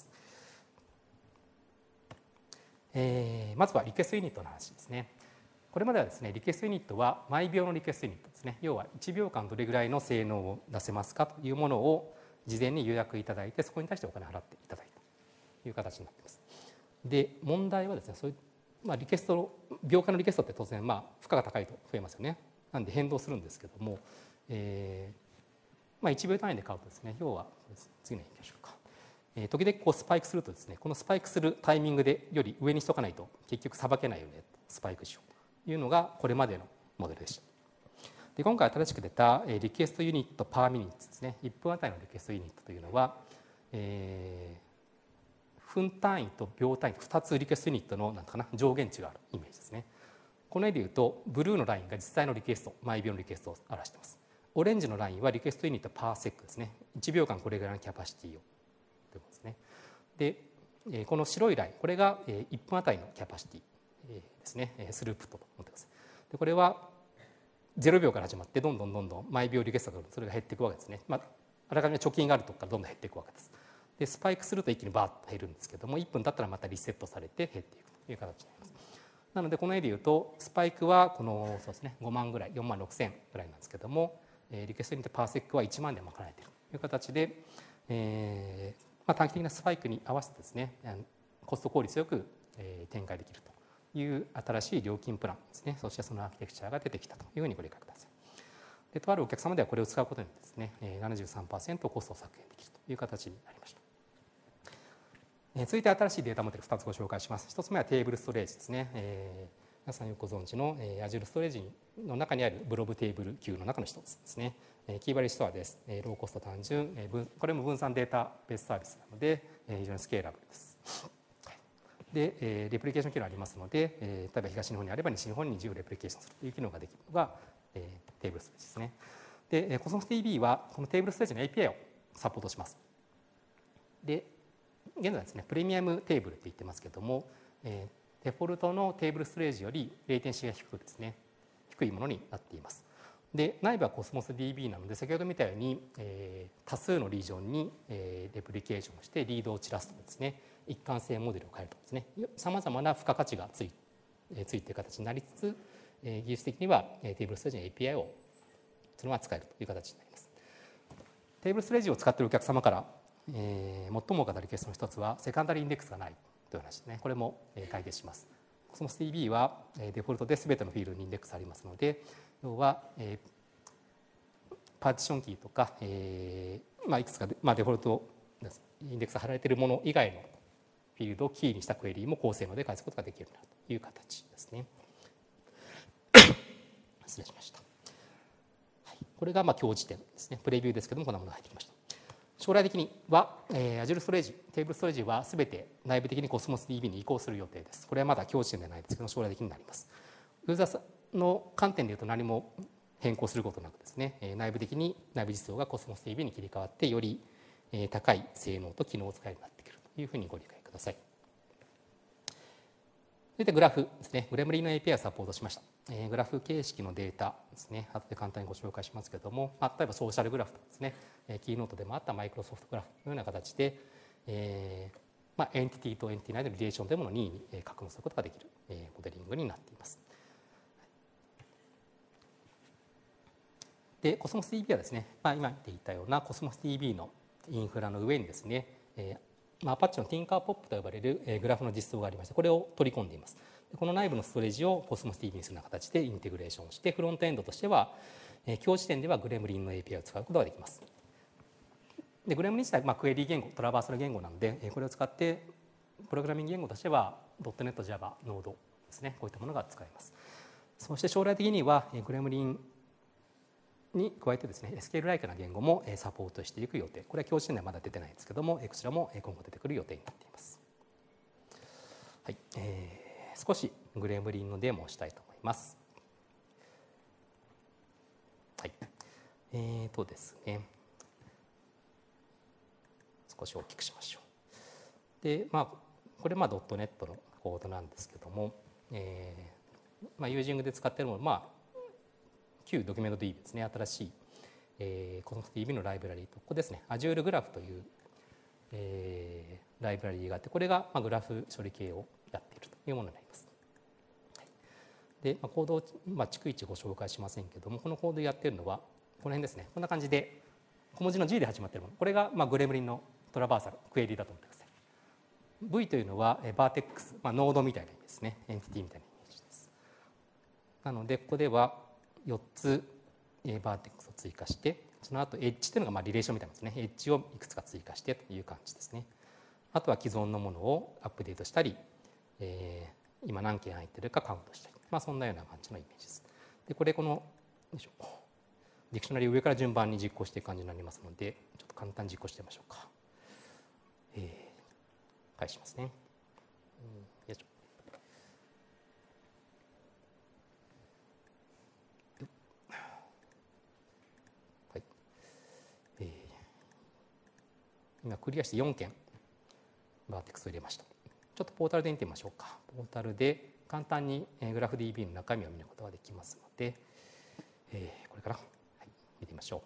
まずはリクエストユニットの話ですね。これまではですねリクエストユニットは毎秒のリクエストユニットですね、要は1秒間どれぐらいの性能を出せますかというものを事前に予約いただいて、そこに対してお金を払っていただいたという形になっています。で問題はですね、そういうリクエスト秒間のリクエストって当然負荷が高いと増えますよね。なんで変動するんですけども、1秒単位で買うとですね、要は次のに行きましょうか。時々スパイクするとですね、このスパイクするタイミングでより上にしとかないと結局さばけないよね、スパイクしようというのがこれまでのモデルでした。 で今回新しく出たリクエストユニットパーミニッツですね。1分あたりのリクエストユニットというのは、分単位と秒単位2つリクエストユニットのなんかな上限値があるイメージですね。この絵でいうとブルーのラインが実際のリクエスト、毎秒のリクエストを表しています。オレンジのラインはリクエストユニットパーセックですね。1秒間これぐらいのキャパシティをということですね。でこの白いライン、これが1分あたりのキャパシティですね。スループットと思ってください。でこれは0秒から始まってどんどん毎秒リクエストが来るとそれが減っていくわけですね。あらかじめ貯金があるところからどんどん減っていくわけです。でスパイクすると一気にバーッと減るんですけども、1分経ったらまたリセットされて減っていくという形になります。なのでこの絵でいうとスパイクはこのそうですね5万ぐらい、4万6千ぐらいなんですけども、リクエストユニットパーセックは1万で賄えているという形で、短期的なスパイクに合わせてですねコスト効率よく展開できるという新しい料金プランですね。そしてそのアーキテクチャが出てきたというふうにご理解ください。でとあるお客様ではこれを使うことによってですね 73% コストを削減できるという形になりました。続いて新しいデータモデル2つご紹介します。1つ目はテーブルストレージですね。皆さんよくご存知の Azure ストレージの中にあるブロブテーブル Q の中の一つですね。キーバリューストアです。ローコスト単純、これも分散データベースサービスなので非常にスケーラブルです。でレプリケーション機能ありますので、例えば東日本にあれば西日本に自由レプリケーションするという機能ができるのがテーブルストレージですね。で Cosmos DB はこのテーブルストレージの API をサポートします。で現在ですねプレミアムテーブルって言ってますけども、デフォルトのテーブルストレージよりレイテンシーが低くですね低いものになっています。で内部は Cosmos DB なので先ほど見たように、多数のリージョンに、レプリケーションをしてリードを散らすとですね一貫性モデルを変えるとですねさまざまな付加価値がついている形になりつつ、技術的にはテーブルストレージの API をそのまま使えるという形になります。テーブルストレージを使っているお客様から最も多かったリクエストの一つはセカンダリーインデックスがないという話ですね。これも解決します。Cosmos DB はデフォルトで全てのフィールドにインデックスありますので、要はパーティションキーとかいくつかデフォルトインデックスが貼られているもの以外のフィールドをキーにしたクエリーも高性能で返すことができるようになるという形ですね。失礼しました。これが今日時点ですね。プレビューですけどもこんなものが入ってきました。将来的には Azure ストレージ、テーブルストレージはすべて内部的に Cosmos DB に移行する予定です。これはまだ今日時点ではないですけど将来的になります。ユーザーの観点でいうと何も変更することなくですね内部的に内部実装が Cosmos DB に切り替わってより高い性能と機能を使えるようになってくるというふうにご理解ください。それでグラフですね。グレムリンの API をサポートしました。グラフ形式のデータですね。後で簡単にご紹介しますけれども、例えばソーシャルグラフとかですね、キーノートでもあったマイクロソフトグラフのような形で、エンティティとエンティティ内でのリレーションというものを任意に格納することができるモデリングになっています。で、Cosmos DB はですね、今言っていたような Cosmos DB のインフラの上にですね、アパッチの Tinkerpop と呼ばれるグラフの実装がありまして、これを取り込んでいます。この内部のストレージを Cosmos DB にするような形でインテグレーションをして、フロントエンドとしては今日時点ではグレムリンの API を使うことができます。でグレムリン自体、クエリ言語、トラバーサル言語なので、これを使ってプログラミング言語としては .NET、Java、Node ですね、こういったものが使えます。そして将来的にはグレムリンに加えてですね SQL-like な言語もサポートしていく予定。これは今日時点ではまだ出てないんですけども、こちらも今後出てくる予定になっています。はい、少しグレムリンのデモをしたいと思います。はい、ですね、少し大きくしましょう。で、これドットネットのコードなんですけども、ユージングで使っているもの、旧ドキュメント DB ですね、新しい、Cosmos DB のライブラリーと、ここですね、Azure グラフという、ライブラリーがあって、これがグラフ処理系をやっているというものになります。で、コードを逐一ご紹介しませんけども、このコードをやっているのはこの辺ですね。こんな感じで小文字の G で始まっているもの、これがグレムリンのトラバーサルクエリだと思ってください。V というのはバーテックス、ノードみたいな意味ですね。エンティティみたいなイメージです。なのでここでは4つバーテックスを追加して、その後エッジというのがリレーションみたいなんですね。エッジをいくつか追加してという感じですね。あとは既存のものをアップデートしたり、今何件入ってるかカウントしたり、そんなような感じのイメージです。でこのよいしょディクショナリーを上から順番に実行していく感じになりますので、ちょっと簡単に実行してみましょうか。返しますね。よいしょ。はい。今クリアして4件バーテックスを入れました。ちょっとポータルで見てみましょうか。ポータルで簡単にグラフ DB の中身を見ることができますので、これから、はい、見てみましょ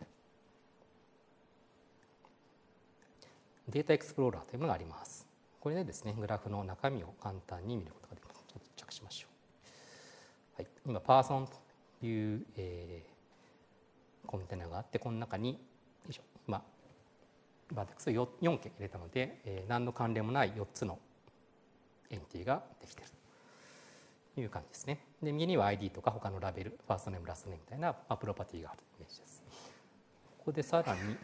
う。データエクスプローラーというものがあります。これでですね、グラフの中身を簡単に見ることができます。ちょっと着しましょう。はい、今、パーソンという、コンテナがあって、この中に、よいしょ、今、バーテックスを 4件入れたので、何の関連もない4つのエンティができているという感じですね。で、右には ID とか他のラベル、ファーストネーム、ラストネームみたいな、プロパティがあるイメージです。ここでさらに、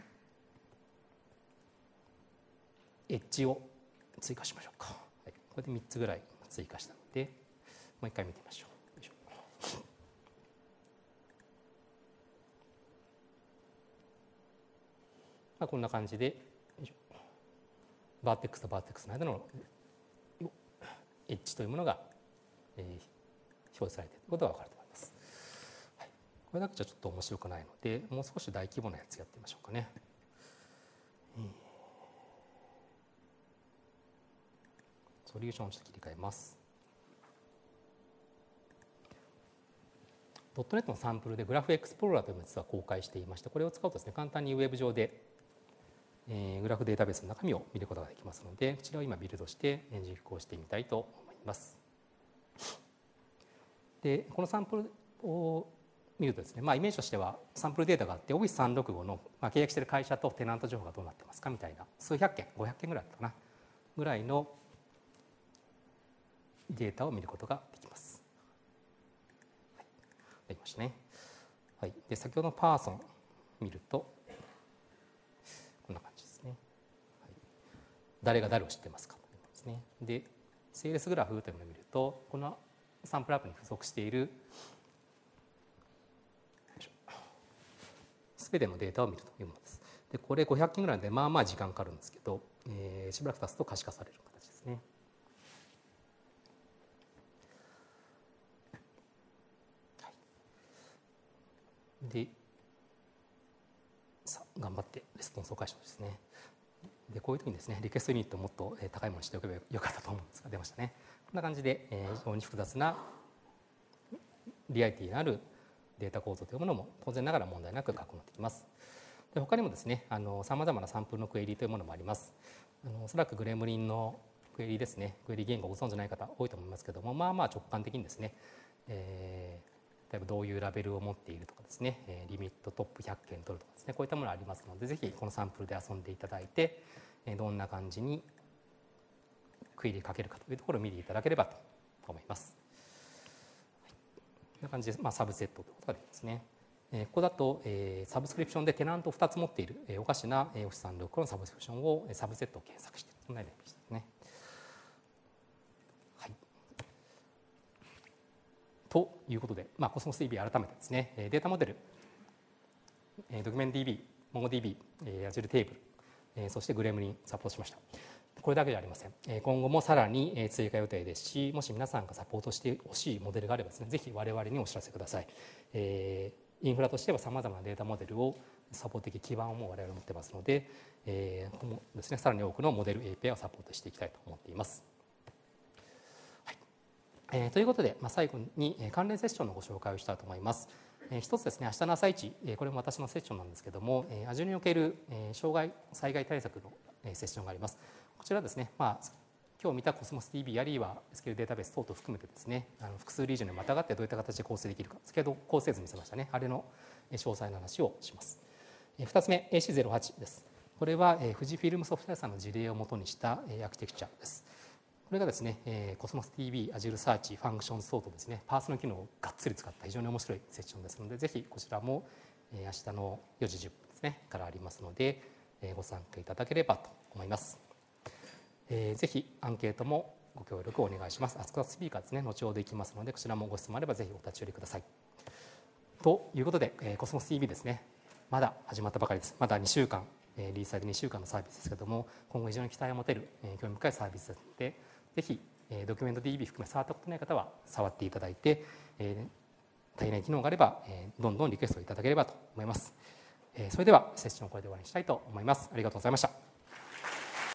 エッジを追加しましょうか。はい、これで3つぐらい追加したので、もう一回見てみましょう。よいしょ。こんな感じで、バーテックスとバーテックスの間のエッジというものが、表示されていることが分かると思います。はい、これだけじゃちょっと面白くないので、もう少し大規模なやつやってみましょうかね。ソリューションをちょっと切り替えます。ドットネットのサンプルでグラフエクスプローラーというやつは公開していまして、これを使うとですね、簡単にウェブ上で、グラフデータベースの中身を見ることができますので、こちらを今ビルドして実行してみたいと思います。で、このサンプルを見るとですね、イメージとしてはサンプルデータがあって、Office365 の契約している会社とテナント情報がどうなってますかみたいな、数百件、500件ぐらいだったかな、ぐらいのデータを見ることができます。はい、できましたね。はい、で先ほどのパーソン見るとこんな感じですね。はい、誰が誰を知ってますかということですね。で、セールスグラフというものを見ると、このサンプルアップに付属しているすべてのデータを見るというものです。で、これ500件ぐらいでまあまあ時間かかるんですけど、しばらく経つと可視化される形ですね。で、さあ頑張ってレスポンスを返してですね。で、こういう時にですね、リクエストユニットをもっと高いものにしておけばよかったと思うんですが、出ましたね。こんな感じで非常に複雑なリアリティのあるデータ構造というものも当然ながら問題なく確保できます。で、他にもですね、さまざまなサンプルのクエリというものもあります。おそらくグレムリンのクエリですね、クエリ言語をご存じない方多いと思いますけども、まあまあ直感的にですね、例えばどういうラベルを持っているとかですね、リミットトップ100件取るとかですね、こういったものがありますので、ぜひこのサンプルで遊んでいただいて、どんな感じにクエリかけるかというところを見ていただければと思います。はい、こんな感じで、サブセットということができますね。ここだと、サブスクリプションでテナントを2つ持っている、おかしな Office365 のサブスクリプションをサブセットを検索している、そんなイメージですね。ということで、コスモス DB 改めてですね、データモデル、ドキュメント DB、MongoDB、Azure テーブル、そしてグレムリンサポートしました。これだけじゃありません。今後もさらに追加予定ですし、もし皆さんがサポートしてほしいモデルがあればですね、ぜひ我々にお知らせください。インフラとしてはさまざまなデータモデルをサポート的基盤をもう我々持ってますので、今後ですね、さらに多くのモデル API をサポートしていきたいと思っています。ということで、最後に関連セッションのご紹介をしたいと思います。一つですね、明日の朝一、これも私のセッションなんですけども、Azure における障害災害対策のセッションがあります。こちらですね、今日見た Cosmos DB あるいは SQL データベース等々含めてですね、複数リージョンにまたがってどういった形で構成できるか、先ほど構成図見せましたね、あれの詳細な話をします。2つ目、AC08 です。これは富士フィルムソフトウェアさんの事例をもとにしたアーキテクチャです。これがですね、Cosmos DB、Azure Search、Functions 等とですね、パーソナル機能をがっつり使った非常に面白いセッションですので、ぜひこちらも明日の4時10分ですね、からありますので、ご参加いただければと思います。ぜひアンケートもご協力をお願いします。アスクスピーカーですね、後ほど行きますので、こちらもご質問あればぜひお立ち寄りください。 ということで、コスモス DB ですね、まだ始まったばかりです。まだ2週間、リリースされて2週間のサービスですけれども、今後非常に期待を持てる、興味深いサービスですので、ぜひ、ドキュメント DB 含め触ったことない方は触っていただいて、足りない機能があれば、どんどんリクエストをいただければと思います。それではセッションをこれで終わりにしたいと思います。ありがとうございました。